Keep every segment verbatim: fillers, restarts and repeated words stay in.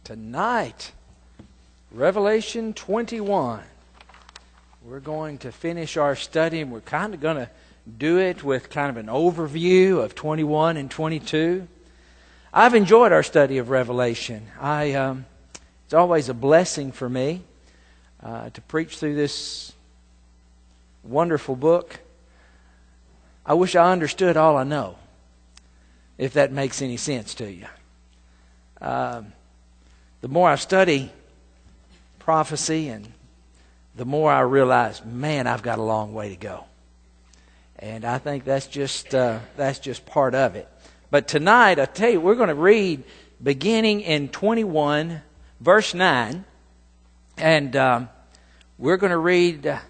Tonight, Revelation twenty-one. We're going to finish our study, and we're kind of going to do it with kind of an overview of twenty-one and twenty-two. I've enjoyed our study of Revelation. I um, it's always a blessing for me uh, to preach through this wonderful book. I wish I understood all I know, if that makes any sense to you. Um, the more I study prophecy, and the more I realize, man, I've got a long way to go. And I think that's just uh, that's just part of it. But tonight, I tell you, we're going to read beginning in twenty-one, verse nine, and um, we're going to read uh,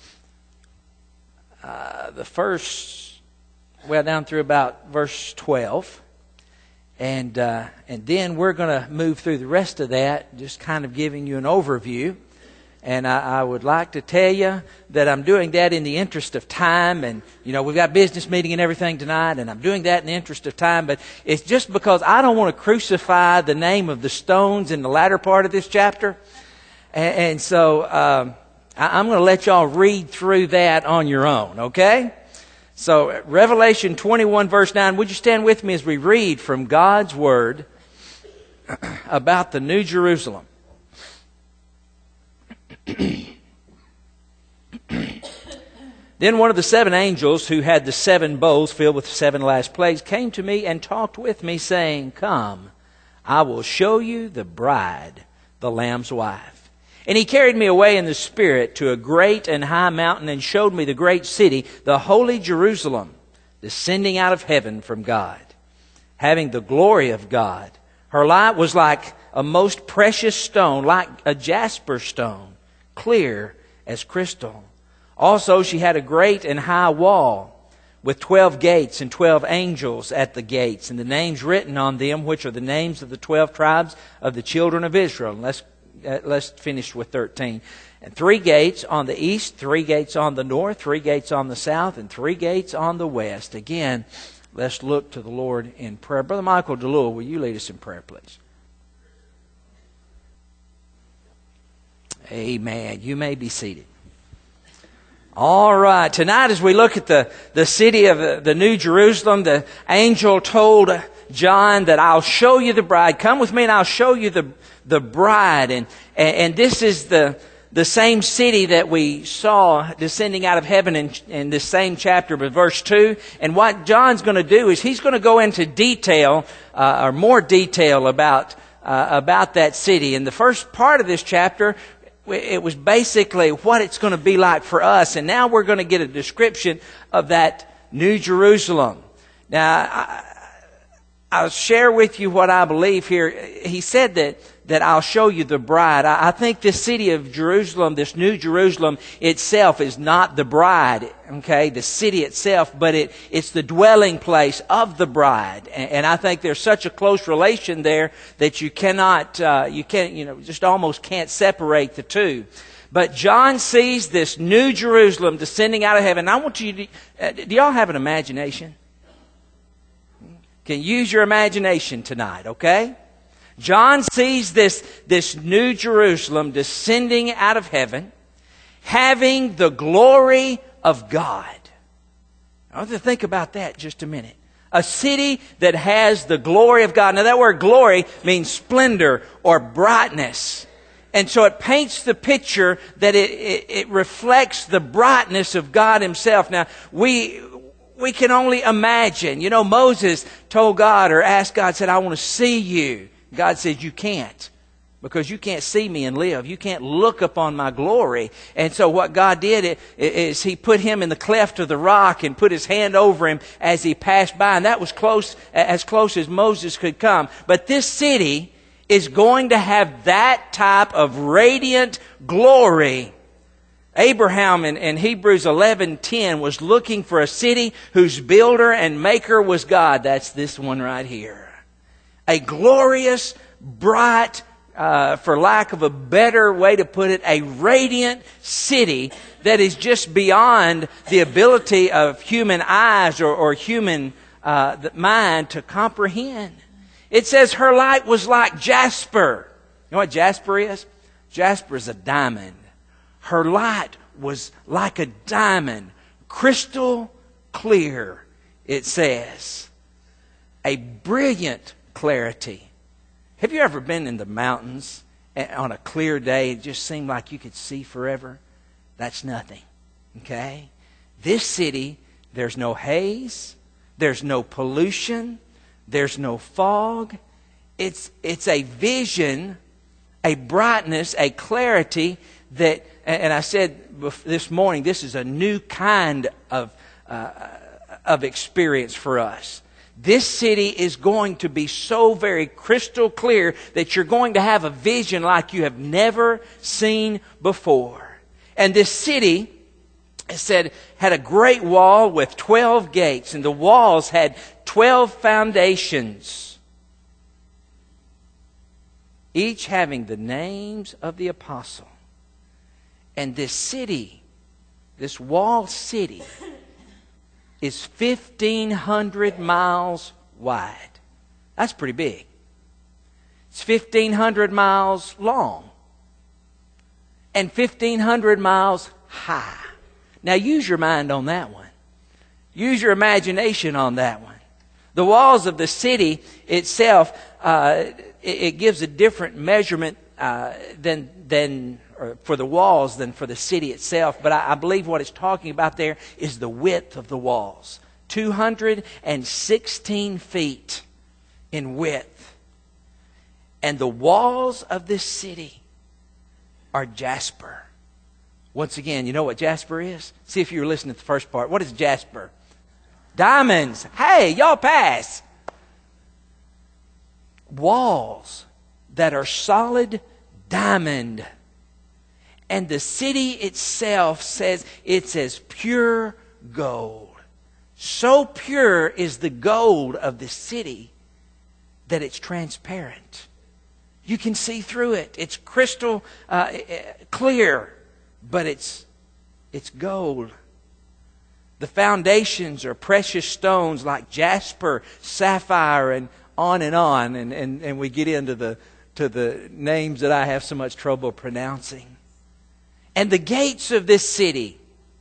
uh, the first, well, down through about verse twelve. And uh, and then we're going to move through the rest of that, just kind of giving you an overview. And I, I would like to tell you that I'm doing that in the interest of time. And, you know, we've got business meeting and everything tonight, and I'm doing that in the interest of time. But it's just because I don't want to crucify the name of the stones in the latter part of this chapter. And, and so um, I, I'm going to let y'all read through that on your own, okay? So, Revelation twenty-one, verse nine, would you stand with me as we read from God's Word about the New Jerusalem? Then one of the seven angels who had the seven bowls filled with the seven last plagues came to me and talked with me, saying, "Come, I will show you the bride, the Lamb's wife." And he carried me away in the Spirit to a great and high mountain, and showed me the great city, the holy Jerusalem, descending out of heaven from God, having the glory of God. Her light was like a most precious stone, like a jasper stone, clear as crystal. Also she had a great and high wall, with twelve gates and twelve angels at the gates, and the names written on them, which are the names of the twelve tribes of the children of Israel. And let's Uh, let's finish with thirteen. And three gates on the east, three gates on the north, three gates on the south, and three gates on the west. Again, let's look to the Lord in prayer. Brother Michael DeLua, will you lead us in prayer, please? Amen. You may be seated. All right. Tonight, as we look at the, the city of the, the New Jerusalem, the angel told John that I'll show you the bride. Come with me and I'll show you the the bride. And, and, and this is the, the same city that we saw descending out of heaven in, in this same chapter, but verse two. And what John's going to do is he's going to go into detail, uh, or more detail about, uh, about that city. In the first part of this chapter, it was basically what it's going to be like for us. And now we're going to get a description of that New Jerusalem. Now, I, I'll share with you what I believe here. He said that, that I'll show you the bride. I, I think this city of Jerusalem, this New Jerusalem itself is not the bride, okay, the city itself, but it, it's the dwelling place of the bride. And, and I think there's such a close relation there that you cannot, uh, you can't, you know, just almost can't separate the two. But John sees this New Jerusalem descending out of heaven. I want you to, uh, do y'all have an imagination? Can use your imagination tonight, okay? John sees this, this New Jerusalem descending out of heaven, having the glory of God. I want you to think about that just a minute. A city that has the glory of God. Now that word glory means splendor or brightness. And so it paints the picture that it, it, it reflects the brightness of God Himself. Now we... We can only imagine. You know, Moses told God or asked God, said, "I want to see you." God said, "You can't, because you can't see me and live. You can't look upon my glory." And so what God did is He put him in the cleft of the rock and put His hand over him as he passed by. And that was close, as close as Moses could come. But this city is going to have that type of radiant glory. Abraham in, in Hebrews eleven ten was looking for a city whose builder and maker was God. That's this one right here. A glorious, bright, uh, for lack of a better way to put it, a radiant city that is just beyond the ability of human eyes or, or human uh, mind to comprehend. It says her light was like jasper. You know what jasper is? Jasper is a diamond. Her light was like a diamond, crystal clear, it says. A brilliant clarity. Have you ever been in the mountains on a clear day? It just seemed like you could see forever. That's nothing. Okay? This city, there's no haze. There's no pollution. There's no fog. It's, it's a vision, a brightness, a clarity that, and I said this morning, this is a new kind of, uh, of experience for us. This city is going to be so very crystal clear that you're going to have a vision like you have never seen before. And this city, it said, had a great wall with twelve gates, and the walls had twelve foundations, each having the names of the apostle. And this city, this walled city, is fifteen hundred miles wide. That's pretty big. It's fifteen hundred miles long and fifteen hundred miles high. Now use your mind on that one. Use your imagination on that one. The walls of the city itself, uh, it, it gives a different measurement uh, than than or for the walls than for the city itself. But I, I believe what it's talking about there is the width of the walls. two hundred sixteen feet in width. And the walls of this city are jasper. Once again, you know what jasper is? See if you were listening to the first part. What is jasper? Diamonds. Hey, y'all pass. Walls that are solid diamond. And the city itself says it's as pure gold. So pure is the gold of the city that it's transparent. You can see through it. It's crystal uh, clear, but it's it's gold. The foundations are precious stones like jasper, sapphire, and on and on. And, and, and we get into the to the names that I have so much trouble pronouncing. And the gates of this city,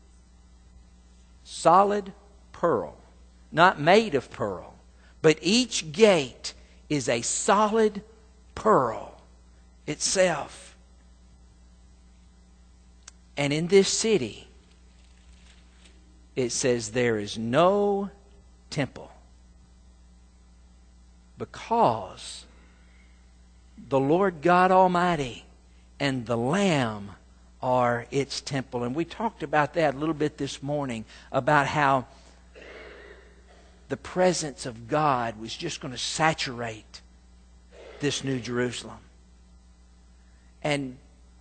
solid pearl, not made of pearl, but each gate is a solid pearl itself. And in this city, it says there is no temple, because the Lord God Almighty and the Lamb are its temple. And we talked about that a little bit this morning, about how the presence of God was just going to saturate this New Jerusalem. And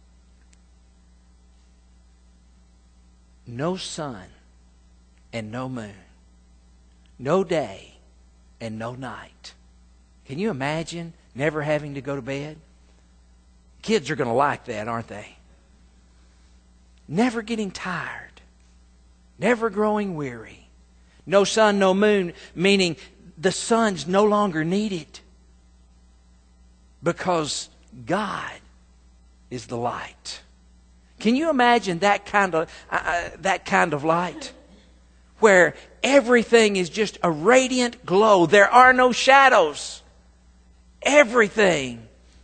no sun and no moon, no day and no night. Can you imagine never having to go to bed? Kids are going to like that, aren't they? Never getting tired. Never growing weary. No sun, no moon, meaning the sun's no longer needed, because God is the light. Can you imagine that kind of uh, that kind of light, where everything is just a radiant glow? There are no shadows. Everything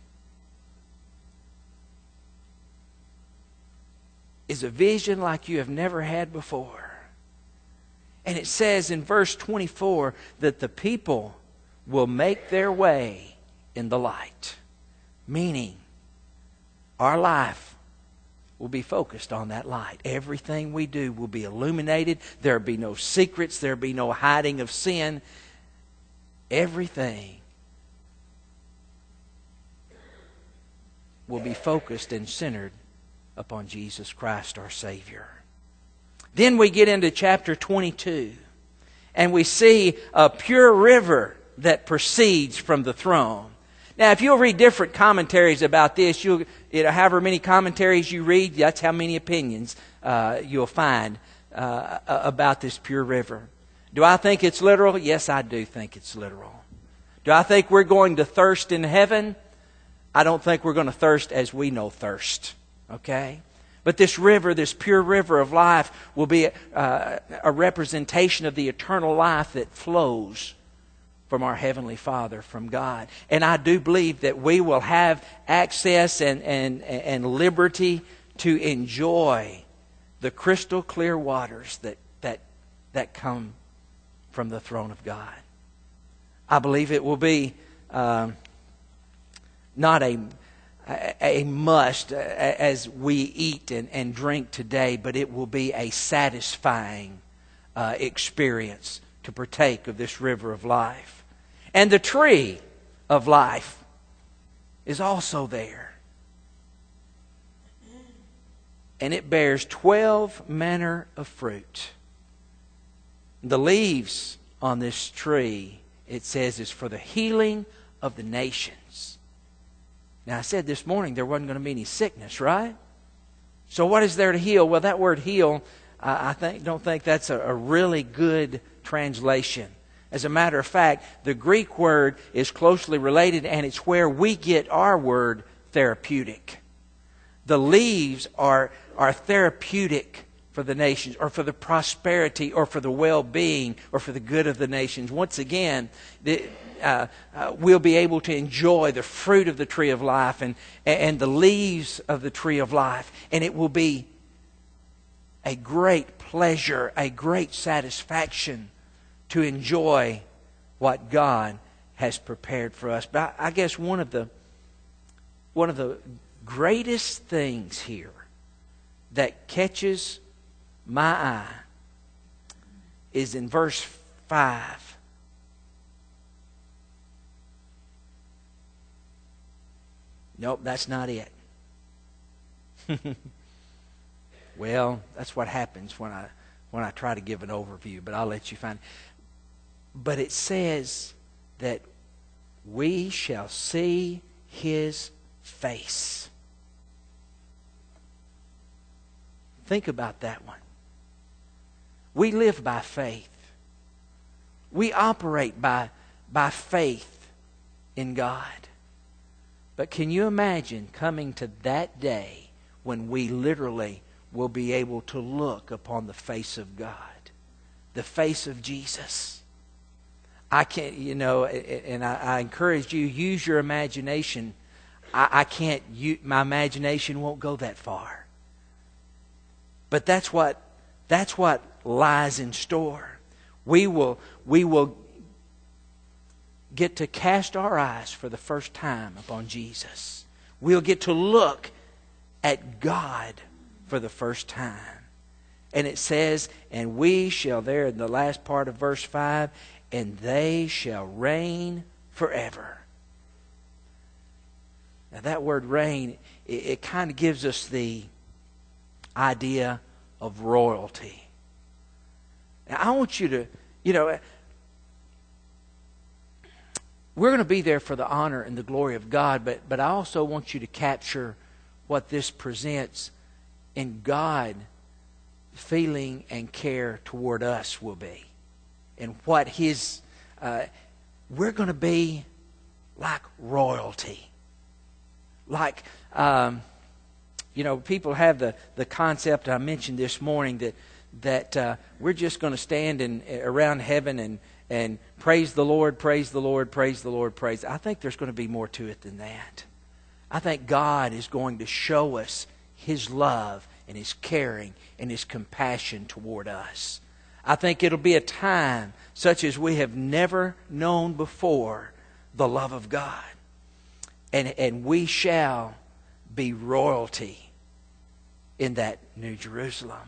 is a vision like you have never had before. And it says in verse twenty-four that the people will make their way in the light. Meaning, our life will be focused on that light. Everything we do will be illuminated. There will be no secrets. There will be no hiding of sin. Everything will be focused and centered upon Jesus Christ, our Savior. Then we get into chapter twenty-two, and we see a pure river that proceeds from the throne. Now, if you'll read different commentaries about this, you'll, you know, however many commentaries you read, that's how many opinions uh, you'll find uh, about this pure river. Do I think it's literal? Yes, I do think it's literal. Do I think we're going to thirst in heaven? I don't think we're going to thirst as we know thirst. Okay? But this river, this pure river of life, will be uh, a representation of the eternal life that flows from our Heavenly Father, from God. And I do believe that we will have access and, and, and liberty to enjoy the crystal clear waters that, that, that come from the throne of God. I believe it will be uh, not a, a must as we eat and, and drink today, but it will be a satisfying uh, experience to partake of this river of life. And the tree of life is also there. And it bears twelve manner of fruit. The leaves on this tree, it says, is for the healing of the nations. Now, I said this morning there wasn't going to be any sickness, right? So what is there to heal? Well, that word heal, I, I think, don't think that's a, a really good translation. As a matter of fact, the Greek word is closely related, and it's where we get our word therapeutic. The leaves are, are therapeutic for the nations, or for the prosperity, or for the well-being, or for the good of the nations. Once again, the, uh, uh, we'll be able to enjoy the fruit of the tree of life and, and the leaves of the tree of life. And it will be a great pleasure, a great satisfaction to enjoy what God has prepared for us. But I, I guess one of the one of the greatest things here that catches my eye is in verse five. Nope, that's not it. Well, that's what happens when I when I try to give an overview, but I'll let you find it. But it says that we shall see His face. Think about that one. We live by faith. We operate by, by faith in God. But can you imagine coming to that day when we literally will be able to look upon the face of God, the face of Jesus? I can't, you know, and I, I encourage you, use your imagination. I, I can't, you, my imagination won't go that far. But that's what, that's what lies in store. We will, we will get to cast our eyes for the first time upon Jesus. We'll get to look at God for the first time. And it says, and we shall, there in the last part of verse five, and they shall reign forever. Now that word reign, it, it kind of gives us the idea of royalty. Now I want you to, you know, we're going to be there for the honor and the glory of God, but, but I also want you to capture what this presents in God feeling and care toward us will be. And what His, uh, we're going to be like royalty. Like, um, you know, people have the, the concept I mentioned this morning that that uh, we're just going to stand in, around heaven and, and praise the Lord, praise the Lord, praise the Lord, praise. I think there's going to be more to it than that. I think God is going to show us His love and His caring and His compassion toward us. I think it'll be a time such as we have never known before the love of God. And, and we shall be royalty in that New Jerusalem.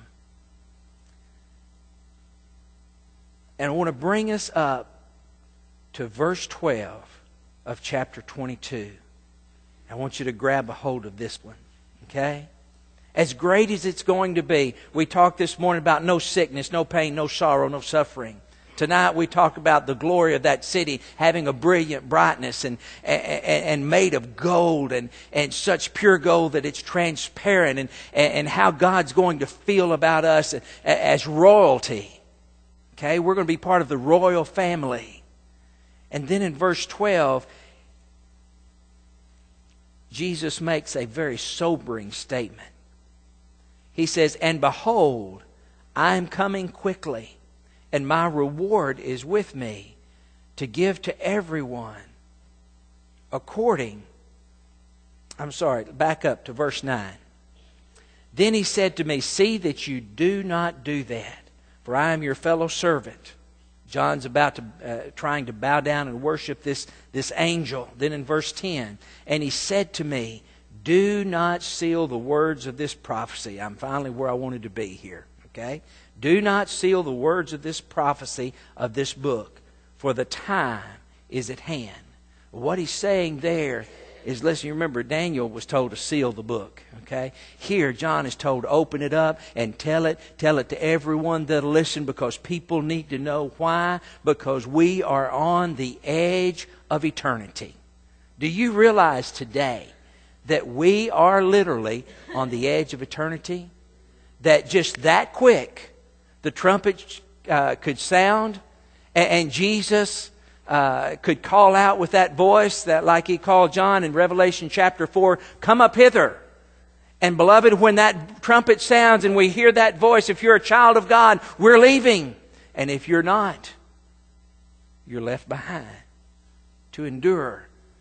And I want to bring us up to verse twelve of chapter twenty-two. I want you to grab a hold of this one. Okay? As great as it's going to be, we talked this morning about no sickness, no pain, no sorrow, no suffering. Tonight we talk about the glory of that city having a brilliant brightness and, and, and made of gold and, and such pure gold that it's transparent, and, and how God's going to feel about us as royalty. Okay, we're going to be part of the royal family. And then in verse twelve, Jesus makes a very sobering statement. He says, "And behold, I am coming quickly, and my reward is with me to give to everyone according..." I'm sorry, back up to verse nine. "Then he said to me, see that you do not do that, for I am your fellow servant." John's about to, uh, trying to bow down and worship this, this angel. Then in verse ten, "And he said to me, do not seal the words of this prophecy." I'm finally where I wanted to be here. Okay? "Do not seal the words of this prophecy of this book, for the time is at hand." What he's saying there is, listen, you remember Daniel was told to seal the book. Okay? Here, John is told to open it up and tell it. Tell it to everyone that'll listen, because people need to know. Why? Because we are on the edge of eternity. Do you realize today that we are literally on the edge of eternity? That just that quick, the trumpet uh, could sound, and, and Jesus uh, could call out with that voice, that like he called John in Revelation chapter four, "Come up hither." And beloved, when that trumpet sounds and we hear that voice, if you're a child of God, we're leaving. And if you're not, you're left behind to endure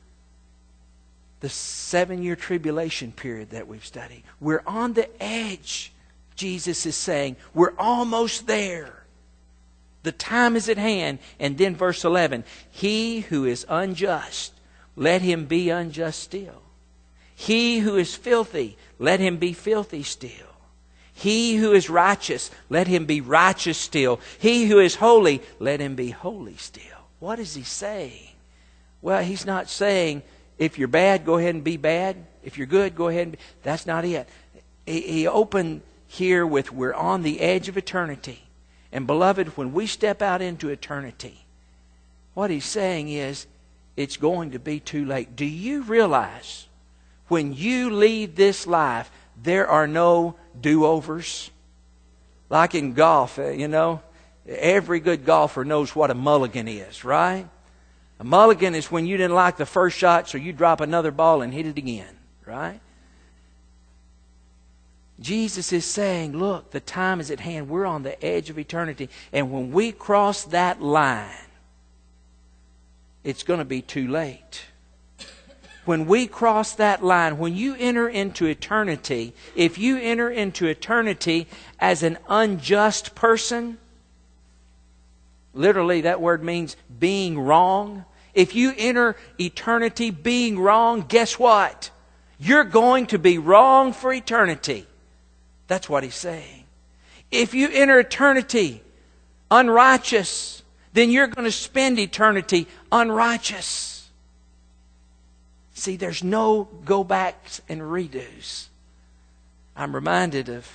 the seven-year tribulation period that we've studied. We're on the edge, Jesus is saying. We're almost there. The time is at hand. And then verse eleven, "He who is unjust, let him be unjust still. He who is filthy, let him be filthy still. He who is righteous, let him be righteous still. He who is holy, let him be holy still." What is he saying? Well, he's not saying, if you're bad, go ahead and be bad. If you're good, go ahead and be. That's not it. He, he opened here with, we're on the edge of eternity. And beloved, when we step out into eternity, what he's saying is, it's going to be too late. Do you realize when you leave this life, there are no do-overs? Like in golf, you know, every good golfer knows what a mulligan is, right? A mulligan is when you didn't like the first shot, so you drop another ball and hit it again, right? Jesus is saying, look, the time is at hand. We're on the edge of eternity. And when we cross that line, it's going to be too late. When we cross that line, when you enter into eternity, if you enter into eternity as an unjust person, literally that word means being wrong. If you enter eternity being wrong, guess what? You're going to be wrong for eternity. That's what he's saying. If you enter eternity unrighteous, then you're going to spend eternity unrighteous. See, there's no go-backs and redos. I'm reminded of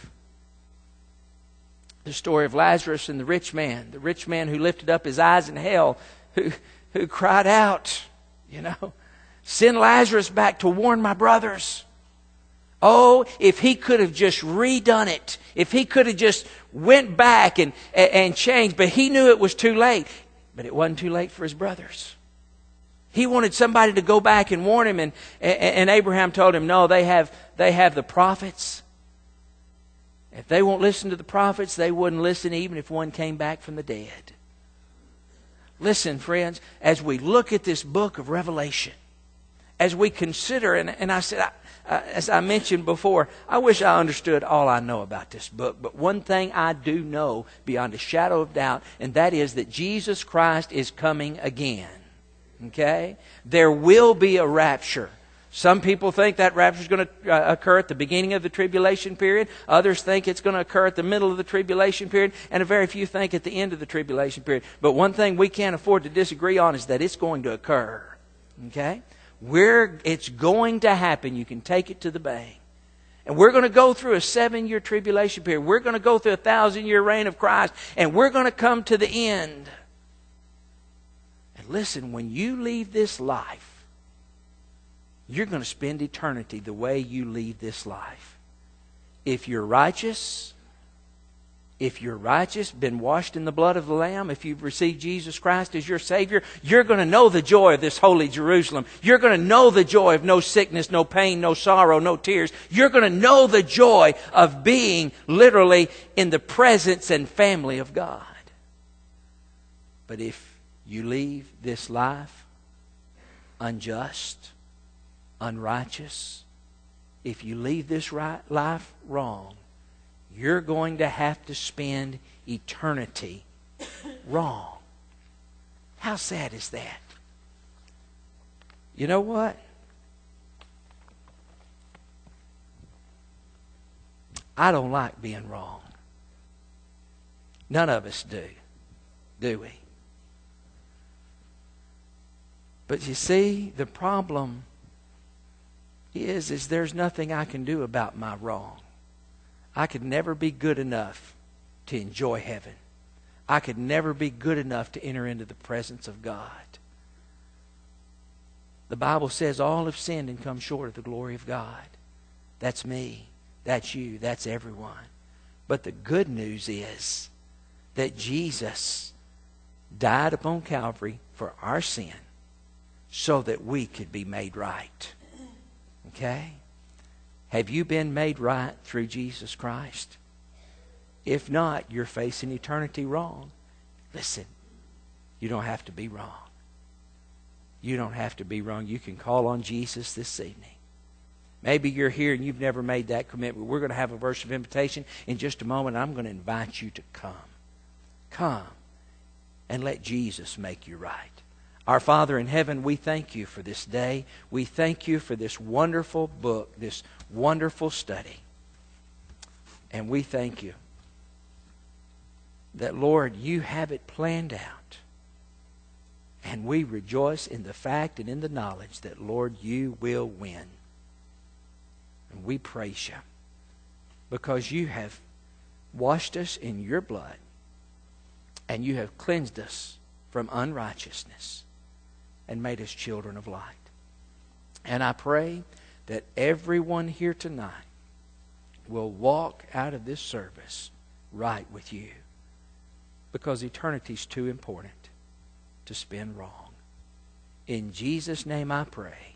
the story of Lazarus and the rich man. The rich man who lifted up his eyes in hell, who, who cried out, you know, "Send Lazarus back to warn my brothers." Oh, if he could have just redone it. If he could have just went back and, and changed. But he knew it was too late. But it wasn't too late for his brothers. He wanted somebody to go back and warn him, and, and Abraham told him, no, they have, they have the prophets. If they won't listen to the prophets, they wouldn't listen even if one came back from the dead. Listen, friends, as we look at this book of Revelation, as we consider, and, and I said, I, uh, as I mentioned before, I wish I understood all I know about this book. But one thing I do know beyond a shadow of doubt, and that is that Jesus Christ is coming again. Okay? There will be a rapture. Some people think that rapture is going to uh, occur at the beginning of the tribulation period. Others think it's going to occur at the middle of the tribulation period. And a very few think at the end of the tribulation period. But one thing we can't afford to disagree on is that it's going to occur. Okay? We're, it's going to happen. You can take it to the bank. And we're going to go through a seven-year tribulation period. We're going to go through a thousand-year reign of Christ. And we're going to come to the end. And listen, when you leave this life, you're going to spend eternity the way you leave this life. If you're righteous, If you're righteous, been washed in the blood of the Lamb, if you've received Jesus Christ as your Savior, you're going to know the joy of this holy Jerusalem. You're going to know the joy of no sickness, no pain, no sorrow, no tears. You're going to know the joy of being literally in the presence and family of God. But if you leave this life unjust, unrighteous, if you leave this right life wrong, you're going to have to spend eternity wrong. How sad is that? You know what? I don't like being wrong. None of us do, do we? But you see, the problem is, is there's nothing I can do about my wrong. I could never be good enough to enjoy heaven. I could never be good enough to enter into the presence of God. The Bible says all have sinned and come short of the glory of God. That's me. That's you. That's everyone. But the good news is that Jesus died upon Calvary for our sin so that we could be made right. Okay? Have you been made right through Jesus Christ? If not, you're facing eternity wrong. Listen, you don't have to be wrong. You don't have to be wrong. You can call on Jesus this evening. Maybe you're here and you've never made that commitment. We're going to have a verse of invitation in just a moment. I'm going to invite you to come. Come and let Jesus make you right. Our Father in heaven, we thank you for this day. We thank you for this wonderful book, this wonderful study. And we thank you that, Lord, you have it planned out. And we rejoice in the fact and in the knowledge that, Lord, you will win. And we praise you because you have washed us in your blood and you have cleansed us from unrighteousness and made us children of light. And I pray that everyone here tonight will walk out of this service right with you, because eternity is too important to spend wrong. In Jesus' name I pray.